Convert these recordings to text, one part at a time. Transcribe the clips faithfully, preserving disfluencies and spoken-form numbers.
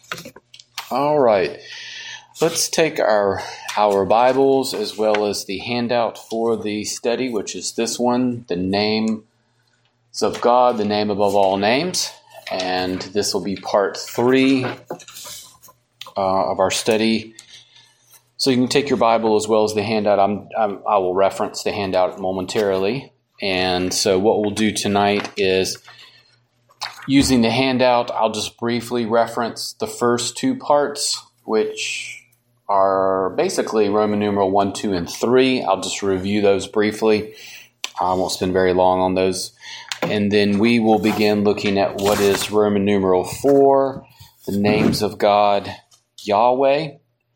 All right. Let's take our our Bibles as well as the handout for the study, which is this one, the names of God, the name above all names. And this will be part three uh, of our study. So you can take your Bible as well as the handout. I'm, I'm, I will reference the handout momentarily. And so what we'll do tonight is, using the handout, I'll just briefly reference the first two parts, which are basically Roman numeral one, two, and three. I'll just review those briefly. I won't spend very long on those. And then we will begin looking at what is Roman numeral four, the names of God, Yahweh.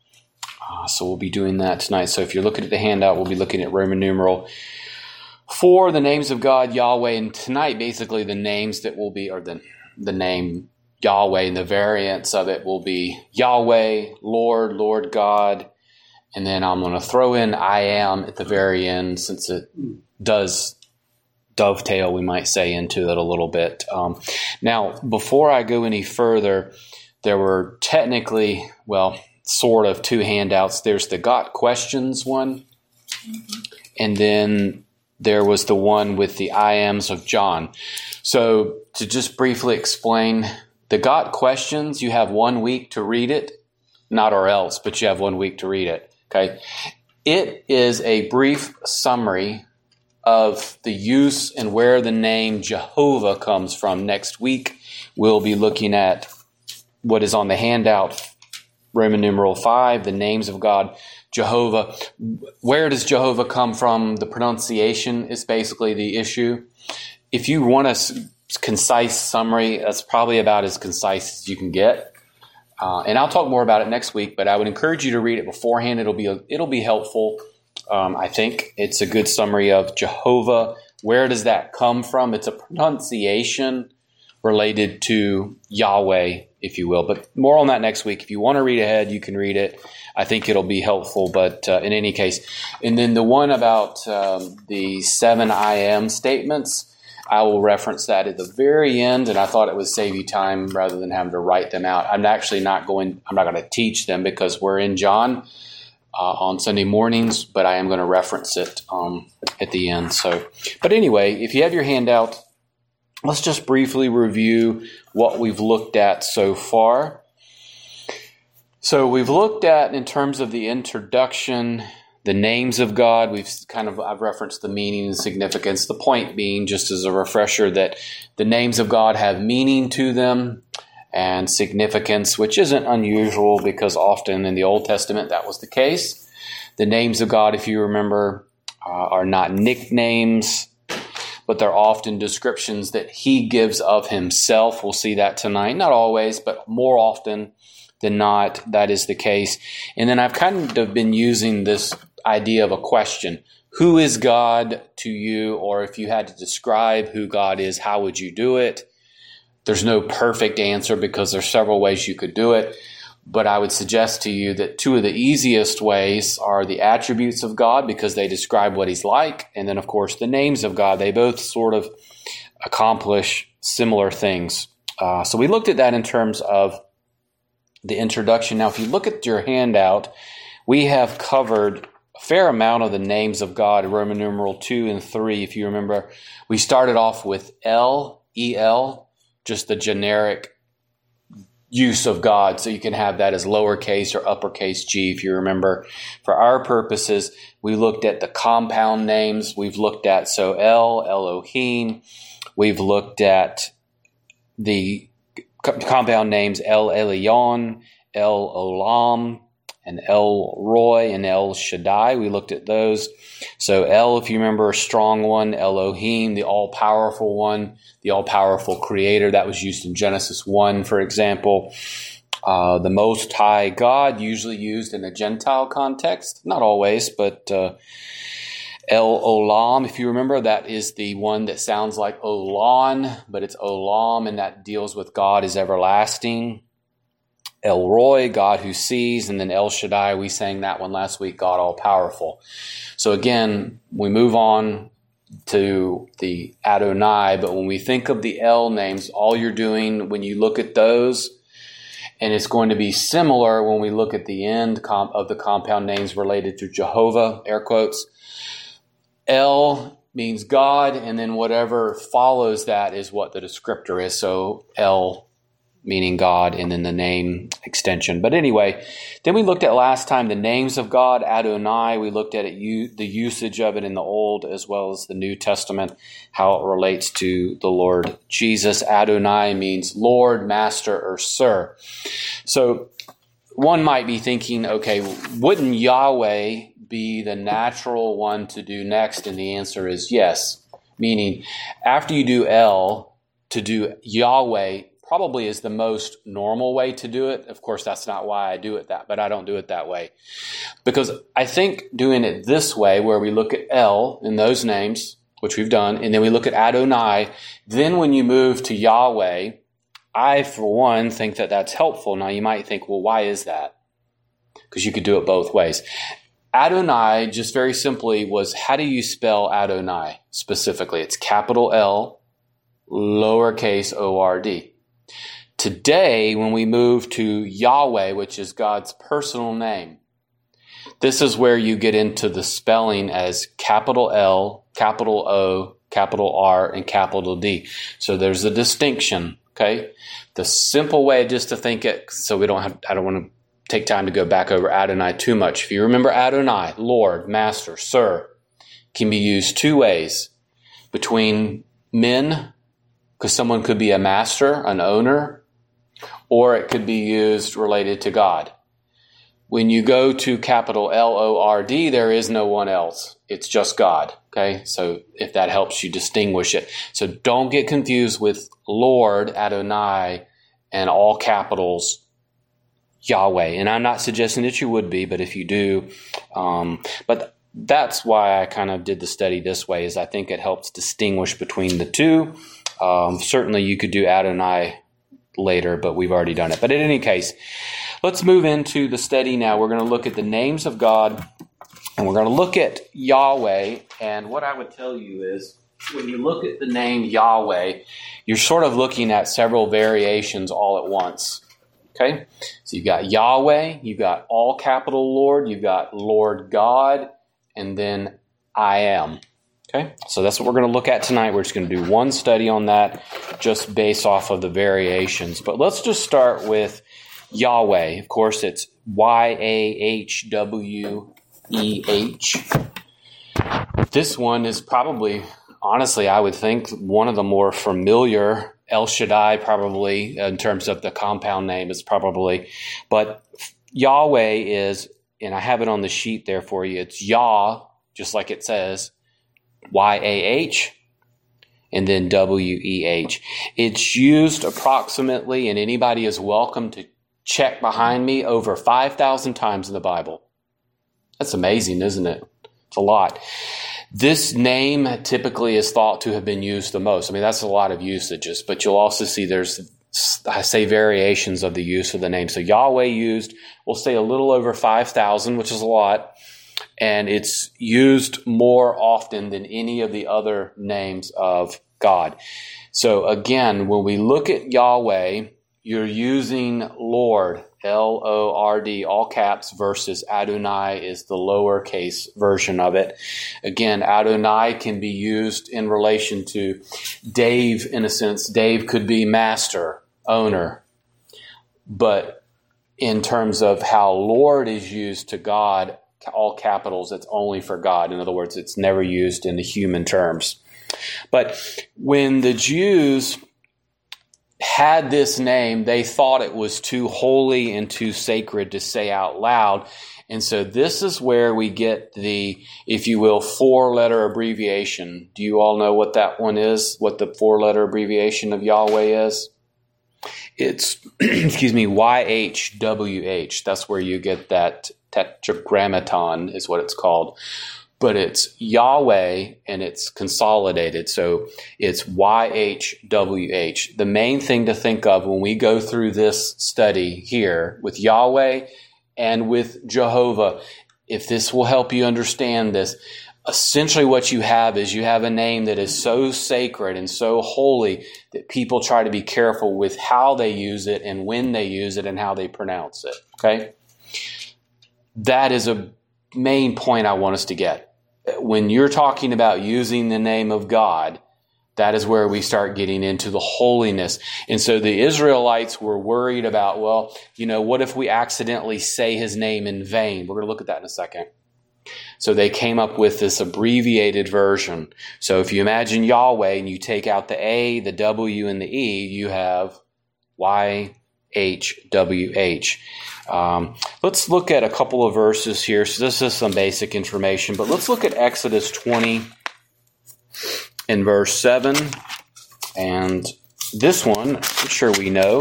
Uh, so we'll be doing that tonight. So if you're looking at the handout, we'll be looking at Roman numeral four, the names of God, Yahweh. And tonight, basically, the names that will be, or the, the name Yahweh and the variants of it will be Yahweh, Lord, Lord God. And then I'm going to throw in I am at the very end, since it does dovetail, we might say, into it a little bit. Um, now, before I go any further, there were technically, well, sort of two handouts. There's the Got Questions one, and then there was the one with the I ams of John. So to just briefly explain, the Got Questions, you have one week to read it, not or else, but you have one week to read it. Okay, it is a brief summary of the use and where the name Jehovah comes from. Next week, we'll be looking at what is on the handout, Roman numeral five, the names of God, Jehovah. Where does Jehovah come from? The pronunciation is basically the issue. If you want a concise summary, that's probably about as concise as you can get. Uh, and I'll talk more about it next week, but I would encourage you to read it beforehand. It'll be it'll be helpful. Um, I think it's a good summary of Jehovah. Where does that come from? It's a pronunciation related to Yahweh, if you will. But more on that next week. If you want to read ahead, you can read it. I think it'll be helpful. But uh, in any case, and then the one about um, the seven I am statements, I will reference that at the very end. And I thought it would save you time rather than having to write them out. I'm actually not going. I'm not going to teach them because we're in John Uh, on Sunday mornings, but I am going to reference it um, at the end. So, but anyway, if you have your handout, let's just briefly review what we've looked at so far. So we've looked at, in terms of the introduction, the names of God. We've kind of, I've referenced the meaning and significance. The point being, just as a refresher, that the names of God have meaning to them and significance, which isn't unusual because often in the Old Testament that was the case. The names of God, if you remember, uh, are not nicknames, but they're often descriptions that he gives of himself. We'll see that tonight. Not always, but more often than not, that is the case. And then I've kind of been using this idea of a question. Who is God to you? Or if you had to describe who God is, how would you do it? There's no perfect answer because there's several ways you could do it. But I would suggest to you that two of the easiest ways are the attributes of God, because they describe what he's like. And then, of course, the names of God. They both sort of accomplish similar things. Uh, so we looked at that in terms of the introduction. Now, if you look at your handout, we have covered a fair amount of the names of God, Roman numeral two and three. If you remember, we started off with El, E L, just the generic use of God. So you can have that as lowercase or uppercase G, if you remember. For our purposes, we looked at the compound names. We've looked at, so El, Elohim. We've looked at the compound names El Elyon, El Olam, and El Roy, and El Shaddai. We looked at those. So El, if you remember, a strong one. Elohim, the all-powerful one, the all-powerful creator. That was used in Genesis one, for example. Uh, the Most High God, usually used in a Gentile context. Not always, but uh, El Olam, if you remember, that is the one that sounds like Olon, but it's Olam, and that deals with God is everlasting. El Roy, God who sees, and then El Shaddai, we sang that one last week, God all-powerful. So again, we move on to the Adonai, but when we think of the El names, all you're doing when you look at those And it's going to be similar when we look at the end comp- of the compound names related to Jehovah, air quotes. El means God, and then whatever follows that is what the descriptor is. So El meaning God, and then the name extension. But anyway, then we looked at last time the names of God, Adonai. We looked at it, the usage of it in the Old as well as the New Testament, how it relates to the Lord Jesus. Adonai means Lord, Master, or Sir. So one might be thinking, okay, wouldn't Yahweh be the natural one to do next? And the answer is yes. Meaning, after you do El, to do Yahweh probably is the most normal way to do it. Of course, that's not why I do it that, but I don't do it that way. Because I think doing it this way, where we look at El in those names, which we've done, and then we look at Adonai, then when you move to Yahweh, I, for one, think that that's helpful. Now, you might think, well, why is that? Because you could do it both ways. Adonai, just very simply, was how do you spell Adonai specifically? It's capital L, lowercase O R D. Today, when we move to Yahweh, which is God's personal name, this is where you get into the spelling as capital L, capital O, capital R, and capital D. So there's a distinction, okay? The simple way just to think it, so we don't have, I don't want to take time to go back over Adonai too much. If you remember Adonai, Lord, Master, Sir, can be used two ways. Between men, because someone could be a master, an owner, or it could be used related to God. When you go to capital L O R D, there is no one else. It's just God. Okay, so if that helps you distinguish it. So don't get confused with Lord, Adonai, and all capitals, Yahweh. And I'm not suggesting that you would be, but if you do, um, but that's why I kind of did the study this way, is I think it helps distinguish between the two. Um, certainly you could do Adonai later, but we've already done it. But in any case, let's move into the study now. We're going to look at the names of God, and we're going to look at Yahweh. And what I would tell you is, when you look at the name Yahweh, you're sort of looking at several variations all at once. Okay? So you've got Yahweh, you've got all capital Lord, you've got Lord God, and then I am. Okay, so that's what we're going to look at tonight. We're just going to do one study on that, just based off of the variations. But let's just start with Yahweh. Of course, it's Y A H W E H. This one is probably, honestly, I would think, one of the more familiar. El Shaddai, probably, in terms of the compound name, is probably. But Yahweh is, and I have it on the sheet there for you, it's Yah, just like it says, Y A H, and then W E H. It's used approximately, and anybody is welcome to check behind me, over five thousand times in the Bible. That's amazing, isn't it? It's a lot. This name typically is thought to have been used the most. I mean, that's a lot of usages, but you'll also see there's, I say, variations of the use of the name. So Yahweh used, we'll say, a little over five thousand, which is a lot. And it's used more often than any of the other names of God. So again, when we look at Yahweh, you're using Lord, L O R D, all caps, versus Adonai is the lowercase version of it. Again, Adonai can be used in relation to Dave, in a sense. Dave could be master, owner. But in terms of how Lord is used to God, all capitals, it's only for God. In other words, it's never used in the human terms. But when the Jews had this name, they thought it was too holy and too sacred to say out loud. And so this is where we get the, if you will, four-letter abbreviation. Do you all know what that one is? What the four-letter abbreviation of Yahweh is? It's, excuse me, Y H W H. That's where you get that tetragrammaton is what it's called. But it's Yahweh and it's consolidated. So it's Y H W H. The main thing to think of when we go through this study here with Yahweh and with Jehovah, if this will help you understand this, essentially what you have is you have a name that is so sacred and so holy that people try to be careful with how they use it and when they use it and how they pronounce it. Okay? That is a main point I want us to get. When you're talking about using the name of God, that is where we start getting into the holiness. And so the Israelites were worried about, well, you know, what if we accidentally say his name in vain? We're going to look at that in a second. So they came up with this abbreviated version. So if you imagine Yahweh and you take out the A, the W, and the E, you have Y H W H. Um, let's look at a couple of verses here. So this is some basic information, but let's look at Exodus twenty in verse seven. And this one, I'm sure we know.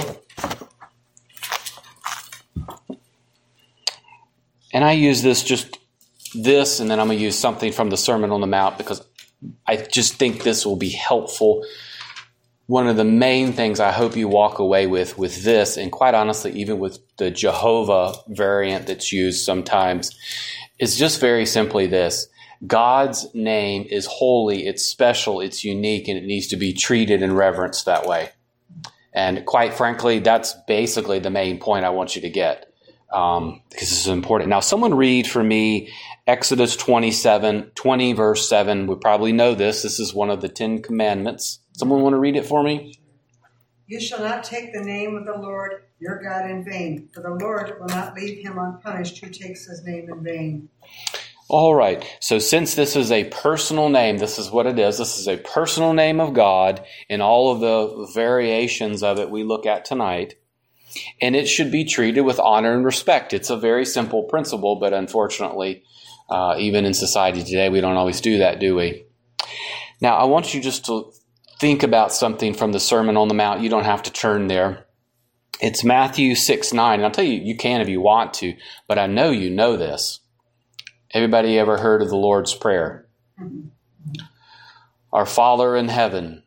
And I use this just this, and then I'm going to use something from the Sermon on the Mount because I just think this will be helpful. One of the main things I hope you walk away with with this, and quite honestly, even with the Jehovah variant that's used sometimes, is just very simply this. God's name is holy, it's special, it's unique, and it needs to be treated and reverenced that way. And quite frankly, that's basically the main point I want you to get. Um, because this is important. Now, someone read for me Exodus twenty-seven, twenty, verse seven. We probably know this. This is one of the Ten Commandments. Someone want to read it for me? You shall not take the name of the Lord your God in vain, for the Lord will not leave him unpunished who takes his name in vain. All right. So since this is a personal name, this is what it is. This is a personal name of God in all of the variations of it we look at tonight. And it should be treated with honor and respect. It's a very simple principle, but unfortunately, uh, even in society today, we don't always do that, do we? Now, I want you just to think about something from the Sermon on the Mount. You don't have to turn there. It's Matthew six nine. And I'll tell you, you can if you want to, but I know you know this. Everybody ever heard of the Lord's Prayer? Mm-hmm. Our Father in heaven.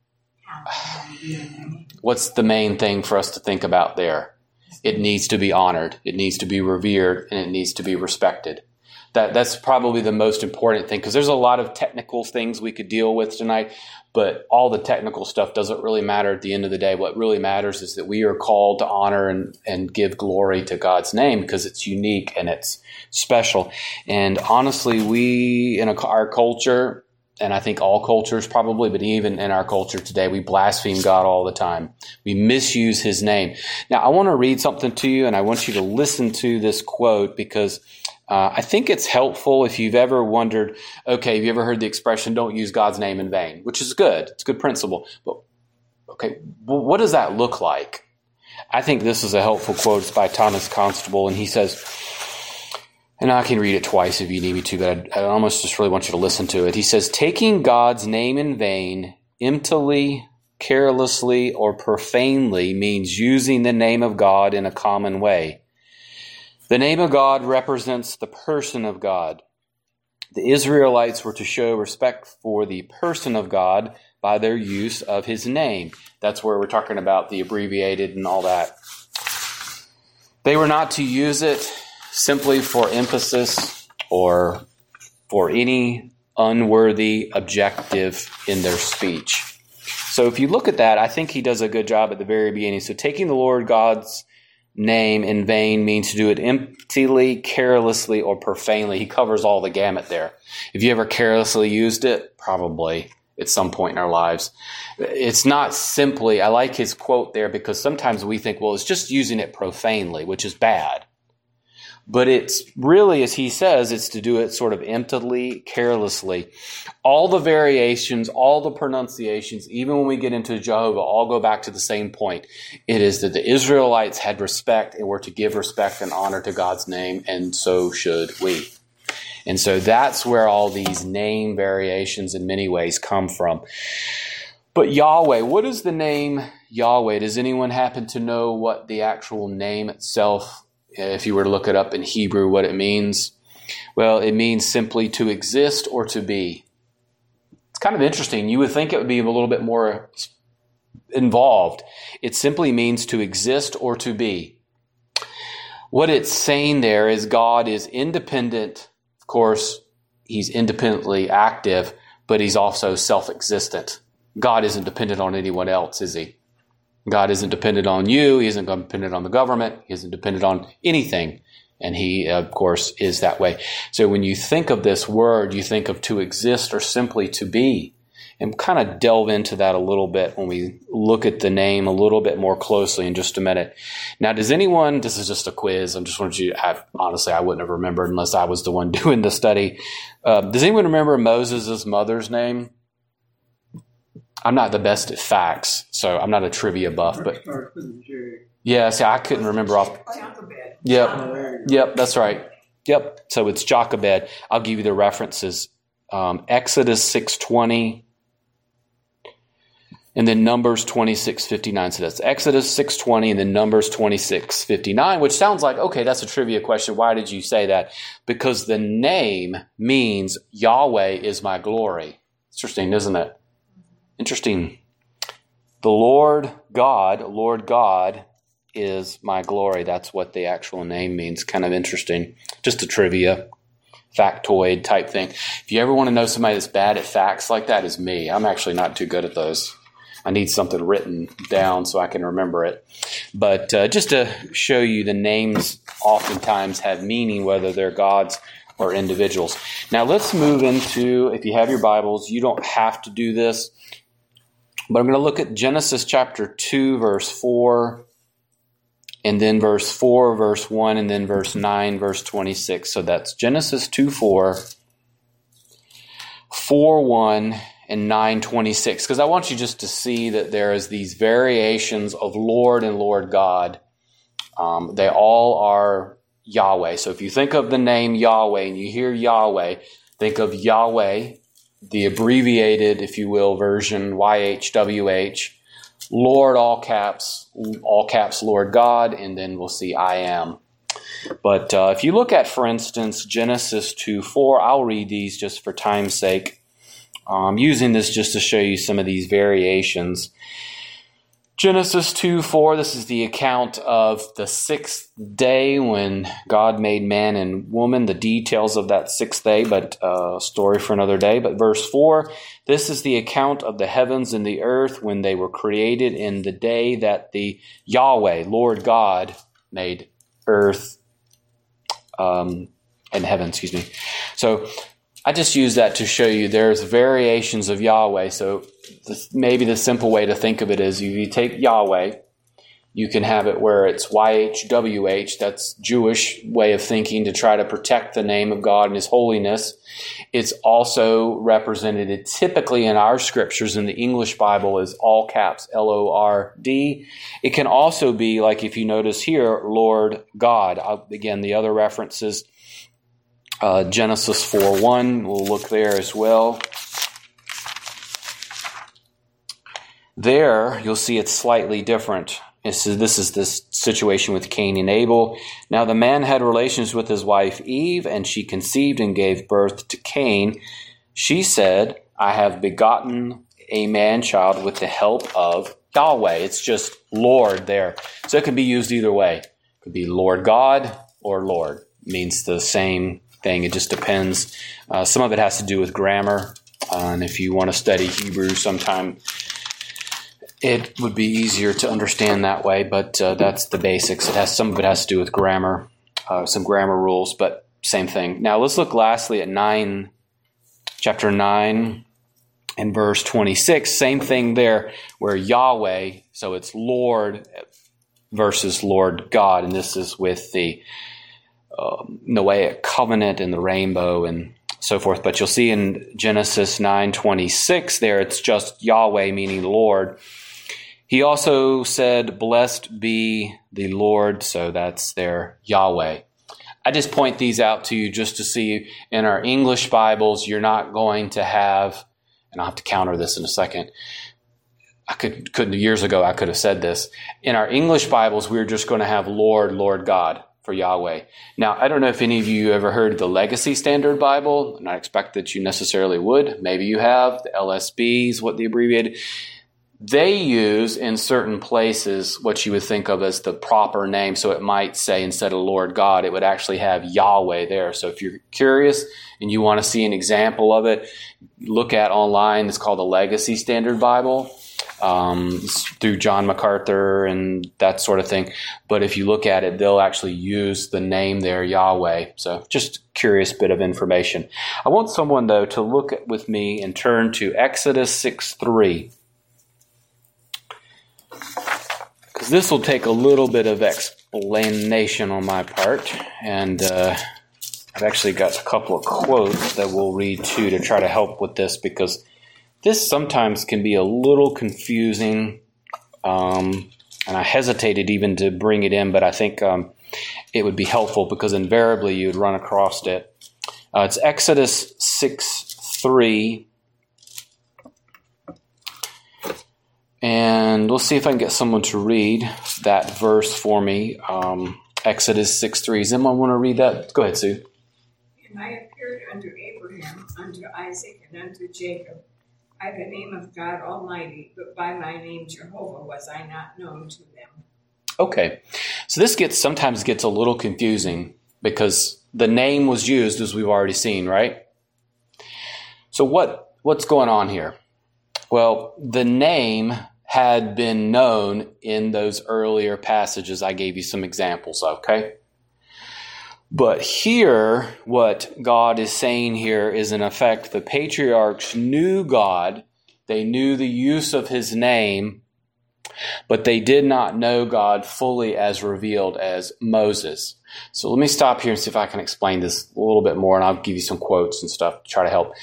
What's the main thing for us to think about there? It needs to be honored. It needs to be revered, and it needs to be respected. That that's probably the most important thing, because there's a lot of technical things we could deal with tonight, but all the technical stuff doesn't really matter at the end of the day. What really matters is that we are called to honor and, and give glory to God's name because it's unique and it's special. And honestly, we in a, our culture, and I think all cultures probably, but even in our culture today, we blaspheme God all the time. We misuse his name. Now, I want to read something to you, and I want you to listen to this quote because uh, I think it's helpful if you've ever wondered, okay, have you ever heard the expression, don't use God's name in vain, which is good. It's a good principle. But, okay, well, what does that look like? I think this is a helpful quote. It's by Thomas Constable, and he says, and I can read it twice if you need me to, but I, I almost just really want you to listen to it. He says, taking God's name in vain, emptily, carelessly, or profanely means using the name of God in a common way. The name of God represents the person of God. The Israelites were to show respect for the person of God by their use of his name. That's where we're talking about the abbreviated and all that. They were not to use it simply for emphasis or for any unworthy objective in their speech. So if you look at that, I think he does a good job at the very beginning. So taking the Lord God's name in vain means to do it emptily, carelessly, or profanely. He covers all the gamut there. If you ever carelessly used it, probably at some point in our lives. It's not simply, I like his quote there because sometimes we think, well, it's just using it profanely, which is bad. But it's really, as he says, it's to do it sort of emptily, carelessly. All the variations, all the pronunciations, even when we get into Jehovah, all go back to the same point. It is that the Israelites had respect and were to give respect and honor to God's name, and so should we. And so that's where all these name variations in many ways come from. But Yahweh, what is the name Yahweh? Does anyone happen to know what the actual name itself, if you were to look it up in Hebrew, what it means? Well, it means simply to exist or to be. It's kind of interesting. You would think it would be a little bit more involved. It simply means to exist or to be. What it's saying there is God is independent. Of course, he's independently active, but he's also self-existent. God isn't dependent on anyone else, is he? God isn't dependent on you. He isn't dependent on the government. He isn't dependent on anything. And he, of course, is that way. So when you think of this word, you think of to exist or simply to be. And kind of delve into that a little bit when we look at the name a little bit more closely in just a minute. Now, does anyone, this is just a quiz. I'm just wanting you, I, honestly, I wouldn't have remembered unless I was the one doing the study. Uh, does anyone remember Moses' mother's name? I'm not the best at facts, so I'm not a trivia buff, but yeah, see, I couldn't remember off. Yep, yep, that's right. Yep, so it's Jochebed. I'll give you the references. Um, Exodus six twenty, and then Numbers twenty-six fifty-nine. So that's Exodus six twenty and then Numbers twenty-six fifty-nine, which sounds like, okay, that's a trivia question. Why did you say that? Because the name means Yahweh is my glory. Interesting, isn't it? Interesting. The Lord God, Lord God is my glory. That's what the actual name means. Kind of interesting. Just a trivia, factoid type thing. If you ever want to know somebody that's bad at facts like that, is me. I'm actually not too good at those. I need something written down so I can remember it. But uh, just to show you, the names oftentimes have meaning, whether they're gods or individuals. Now let's move into, if you have your Bibles, you don't have to do this, but I'm going to look at Genesis chapter two, verse four, and then verse four, verse one, and then verse nine, verse twenty-six. So that's Genesis two four, four one, and nine twenty-six. Because I want you just to see that there is these variations of Lord and Lord God. Um, they all are Yahweh. So if you think of the name Yahweh and you hear Yahweh, think of Yahweh, the abbreviated, if you will, version, Y H W H, Lord, all caps, all caps, Lord God, and then we'll see I am. But uh, if you look at, for instance, Genesis two four, I'll read these just for time's sake. I'm using this just to show you some of these variations. Genesis two four, this is the account of the sixth day when God made man and woman, the details of that sixth day, but a uh, story for another day. But verse four, this is the account of the heavens and the earth when they were created in the day that the Yahweh, Lord God, made earth um, and heaven, excuse me. So I just use that to show you there's variations of Yahweh. So this, maybe the simple way to think of it is if you take Yahweh, you can have it where it's Y H W H. That's Jewish way of thinking to try to protect the name of God and His holiness. It's also represented typically in our scriptures in the English Bible as all caps, L O R D. It can also be, like if you notice here, Lord God. Uh, again, the other references, uh, Genesis four one, we'll look there as well. There, you'll see it's slightly different. This is, this is this situation with Cain and Abel. Now the man had relations with his wife Eve, and she conceived and gave birth to Cain. She said, I have begotten a man-child with the help of Yahweh. It's just Lord there. So it can be used either way. It could be Lord God or Lord. It means the same thing. It just depends. Uh, some of it has to do with grammar. Uh, and if you want to study Hebrew sometime, it would be easier to understand that way, but uh, that's the basics. It has some of it has to do with grammar, uh, some grammar rules, but same thing. Now let's look lastly at nine, chapter nine and verse twenty-six. Same thing there, where Yahweh, so it's Lord versus Lord God, and this is with the uh, Noahic covenant and the rainbow and so forth. But you'll see in Genesis nine twenty-six there, it's just Yahweh, meaning Lord. He also said, blessed be the Lord, so that's their Yahweh. I just point these out to you just to see in our English Bibles, you're not going to have, and I'll have to counter this in a second. I could, couldn't, years ago, I could have said this. In our English Bibles, we're just going to have Lord, Lord God for Yahweh. Now, I don't know if any of you ever heard the Legacy Standard Bible, and I expect that you necessarily would. Maybe you have. The L S B is what the abbreviated. they use in certain places what you would think of as the proper name. So it might say instead of Lord God, it would actually have Yahweh there. So if you're curious and you want to see an example of it, look at online. It's called the Legacy Standard Bible. Um, it's through John MacArthur and that sort of thing. But if you look at it, they'll actually use the name there, Yahweh. So just curious bit of information. I want someone, though, to look at, with me and turn to Exodus six three. Because this will take a little bit of explanation on my part. And uh, I've actually got a couple of quotes that we'll read too to try to help with this, because this sometimes can be a little confusing. Um, and I hesitated even to bring it in, but I think um, it would be helpful because invariably you'd run across it. Uh, it's Exodus six three. And we'll see if I can get someone to read that verse for me. Um, Exodus six three. Does anyone want to read that? Go ahead, Sue. And I appeared unto Abraham, unto Isaac, and unto Jacob by the name of God Almighty, but by my name Jehovah was I not known to them. Okay. So this gets sometimes gets a little confusing because the name was used, as we've already seen, right? So what what's going on here? Well, the name had been known in those earlier passages. I gave you some examples, okay? But here, what God is saying here is, in effect, the patriarchs knew God. They knew the use of his name, but they did not know God fully as revealed as Moses. So let me stop here and see if I can explain this a little bit more, and I'll give you some quotes and stuff to try to help.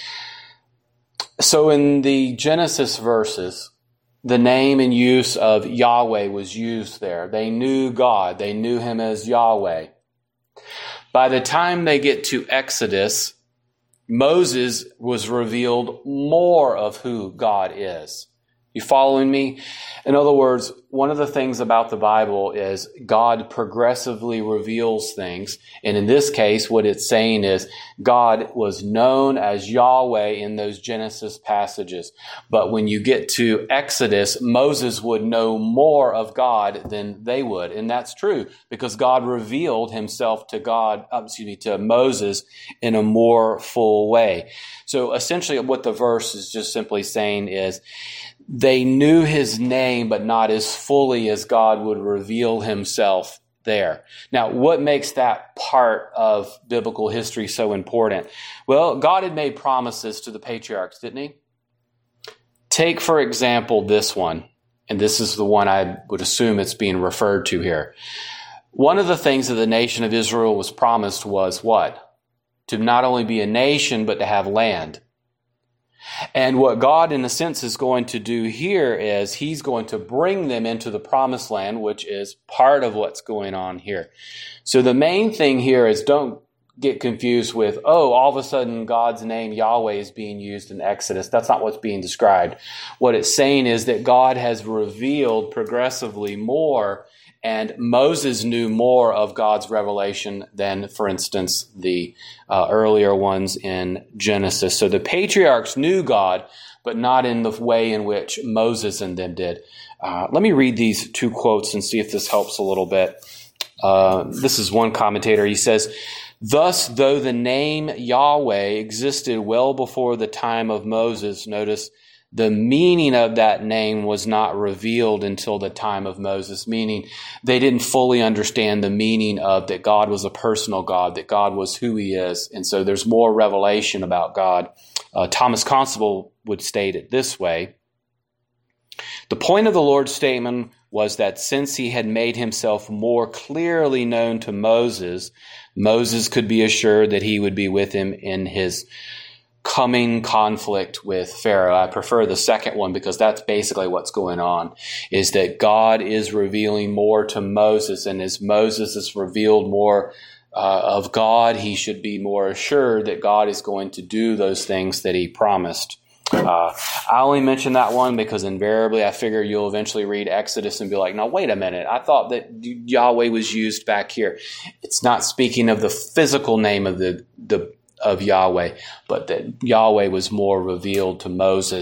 So in the Genesis verses, the name and use of Yahweh was used there. They knew God. They knew him as Yahweh. By the time they get to Exodus, Moses was revealed more of who God is. You following me? In other words, one of the things about the Bible is God progressively reveals things. And in this case, what it's saying is God was known as Yahweh in those Genesis passages. But when you get to Exodus, Moses would know more of God than they would. And that's true because God revealed himself to God, excuse me, to Moses in a more full way. So essentially what the verse is just simply saying is they knew his name, but not as fully as God would reveal himself there. Now, what makes that part of biblical history so important? Well, God had made promises to the patriarchs, didn't he? Take, for example, this one, and this is the one I would assume it's being referred to here. One of the things that the nation of Israel was promised was what? To not only be a nation, but to have land. And what God, in a sense, is going to do here is he's going to bring them into the promised land, which is part of what's going on here. So the main thing here is don't get confused with, oh, all of a sudden God's name Yahweh is being used in Exodus. That's not what's being described. What it's saying is that God has revealed progressively more, and Moses knew more of God's revelation than, for instance, the uh, earlier ones in Genesis. So the patriarchs knew God, but not in the way in which Moses and them did. Uh, let me read these two quotes and see if this helps a little bit. Uh, this is one commentator. He says, "Thus, though the name Yahweh existed well before the time of Moses," notice, the meaning of that name was not revealed until the time of Moses, meaning they didn't fully understand the meaning of that God was a personal God, that God was who he is. And so there's more revelation about God. Uh, Thomas Constable would state it this way. The point of the Lord's statement was that since he had made himself more clearly known to Moses, Moses could be assured that he would be with him in his coming conflict with Pharaoh. I prefer the second one because that's basically what's going on, is that God is revealing more to Moses, and as Moses is revealed more uh, of God, he should be more assured that God is going to do those things that he promised. Uh, I only mention that one because invariably I figure you'll eventually read Exodus and be like, no, wait a minute. I thought that Yahweh was used back here. It's not speaking of the physical name of the, the of Yahweh, but that Yahweh was more revealed to Moses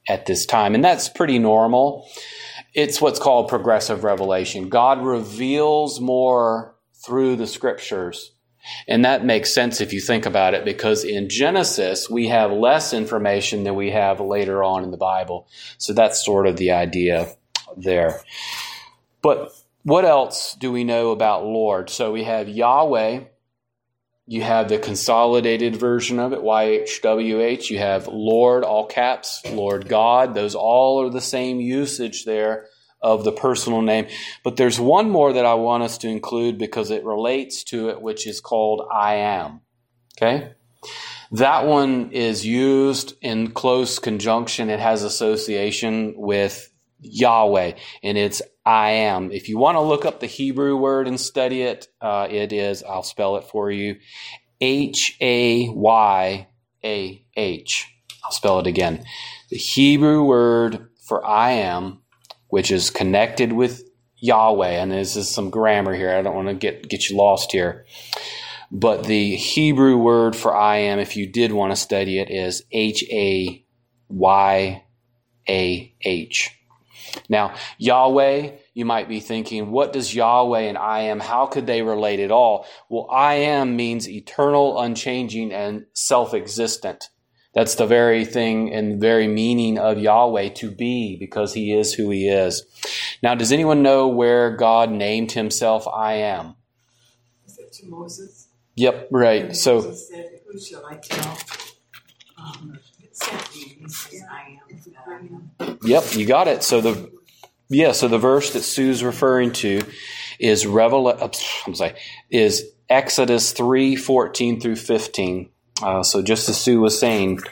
at this time. And that's pretty normal. It's what's called progressive revelation. God reveals more through the scriptures. And that makes sense if you think about it, because in Genesis, we have less information than we have later on in the Bible. So that's sort of the idea there. But what else do we know about Lord? So we have Yahweh. You have the consolidated version of it, Y H W H. You have Lord, all caps, Lord God. Those all are the same usage there of the personal name. But there's one more that I want us to include because it relates to it, which is called I am. Okay? That one is used in close conjunction. It has association with Yahweh, and it's I am. If you want to look up the Hebrew word and study it, uh, it is, I'll spell it for you, H A Y A H. I'll spell it again. The Hebrew word for I am, which is connected with Yahweh, and this is some grammar here. I don't want to get, get you lost here. But the Hebrew word for I am, if you did want to study it, is H A Y A H. Now, Yahweh, you might be thinking, what does Yahweh and I am, how could they relate at all? Well, I am means eternal, unchanging, and self-existent. That's the very thing and very meaning of Yahweh, to be, because he is who he is. Now, does anyone know where God named himself I am? Is it to Moses? Yep, right. And So, Moses said, who shall I tell? Um, it sent me, and he says, I am that I am. yep, you got it. So the yeah, so the verse that Sue's referring to is Revel. I'm sorry, is Exodus three fourteen through fifteen. Uh, so just as Sue was saying,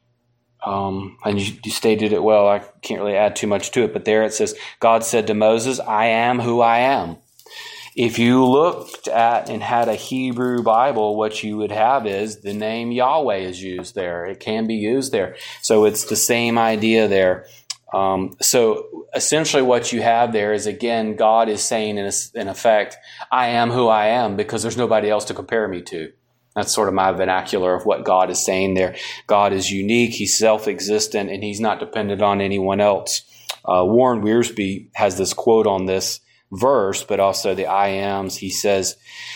um, and you, you stated it well. I can't really add too much to it, but there it says, God said to Moses, "I am who I am." If you looked at and had a Hebrew Bible, what you would have is the name Yahweh is used there. It can be used there. So it's the same idea there. Um, so essentially what you have there is, again, God is saying in, a, in effect, I am who I am, because there's nobody else to compare me to. That's sort of my vernacular of what God is saying there. God is unique. He's self-existent, and he's not dependent on anyone else. Uh, Warren Wiersbe has this quote on this verse, but also the I ams. He says,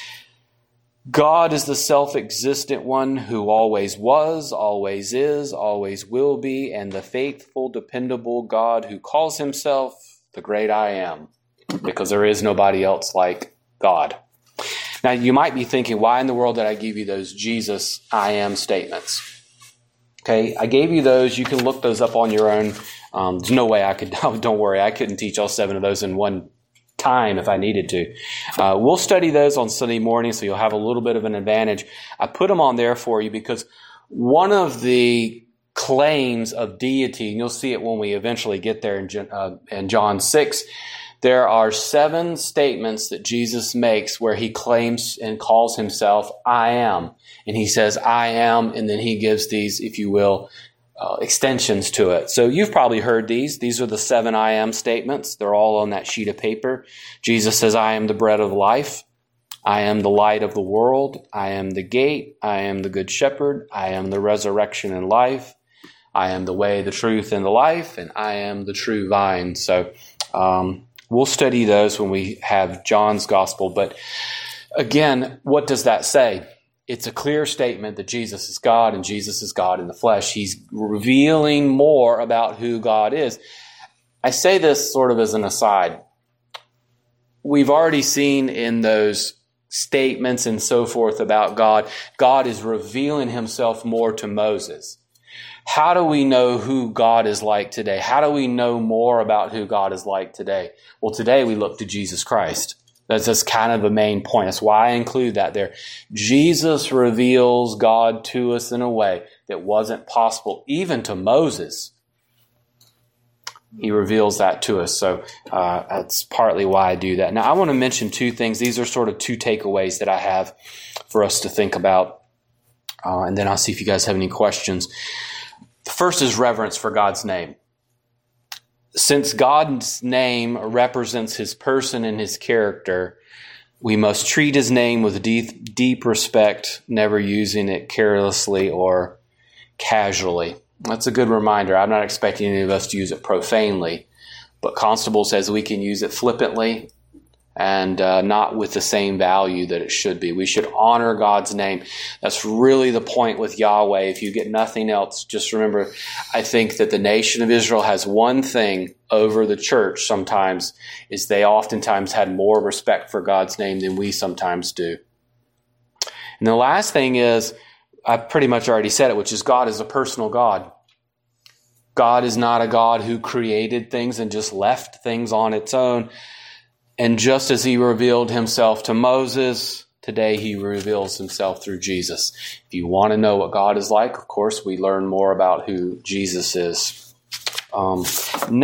God is the self-existent one who always was, always is, always will be, and the faithful, dependable God who calls himself the great I am, because there is nobody else like God. Now, you might be thinking, why in the world did I give you those Jesus I am statements? Okay, I gave you those. You can look those up on your own. Um, there's no way I could, don't worry, I couldn't teach all seven of those in one time if I needed to. Uh, we'll study those on Sunday morning, so you'll have a little bit of an advantage. I put them on there for you because one of the claims of deity, and you'll see it when we eventually get there in, uh, in John six, there are seven statements that Jesus makes where he claims and calls himself I am. And he says I am, and then he gives these, if you will, Uh, extensions to it. So you've probably heard these. These are the seven I am statements. They're all on that sheet of paper. Jesus says, I am the bread of life. I am the light of the world. I am the gate. I am the good shepherd. I am the resurrection and life. I am the way, the truth, and the life. And I am the true vine. So um, we'll study those when we have John's gospel. But again, what does that say? It's a clear statement that Jesus is God and Jesus is God in the flesh. He's revealing more about who God is. I say this sort of as an aside. We've already seen in those statements and so forth about God, God is revealing himself more to Moses. How do we know who God is like today? How do we know more about who God is like today? Well, today we look to Jesus Christ. That's just kind of the main point. That's why I include that there. Jesus reveals God to us in a way that wasn't possible even to Moses. He reveals that to us. So uh, that's partly why I do that. Now, I want to mention two things. These are sort of two takeaways that I have for us to think about. Uh, and then I'll see if you guys have any questions. The first is reverence for God's name. Since God's name represents his person and his character, we must treat his name with deep, deep respect, never using it carelessly or casually. That's a good reminder. I'm not expecting any of us to use it profanely, but Constable says we can use it flippantly and uh, not with the same value that it should be. We should honor God's name. That's really the point with Yahweh. If you get nothing else, just remember, I think that the nation of Israel has one thing over the church sometimes, is they oftentimes had more respect for God's name than we sometimes do. And the last thing is, I pretty much already said it, which is God is a personal God. God is not a God who created things and just left things on its own. And just as he revealed himself to Moses, today he reveals himself through Jesus. If you want to know what God is like, of course, we learn more about who Jesus is. Um,